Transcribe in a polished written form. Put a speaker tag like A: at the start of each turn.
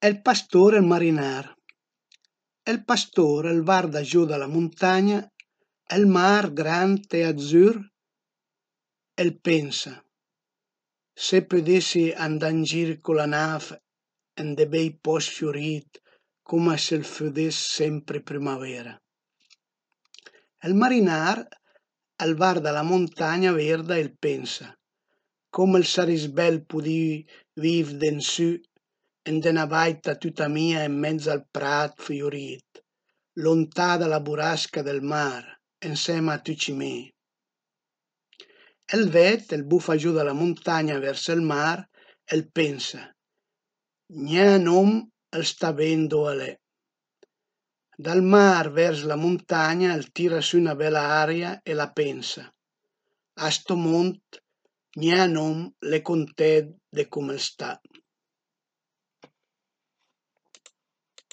A: El pastore e il marinar. El pastore el varda giù da la muntagna, el mar grand e azur, el pensa: se pudessi andà ën gir cula nav ën de bei post fiorit, cuma s'el fudess sempre primavera. El marinar el varda la muntagna verda e el pensa: come el saris bel pudì viv d'ensù ën de 'na baita tuta mia ën mez al prat fiorit, lontà da la burasca del mar, ënsema a tüci mei. El ved, el bufa giù da la muntagna vers ël mar, el pensa: gnà nom el sta ben ëndua l'é. Dal mar vers la muntagna el tira sü 'na bela aria e la pensa: a sto mond gnà nom l'é content de cum el sta.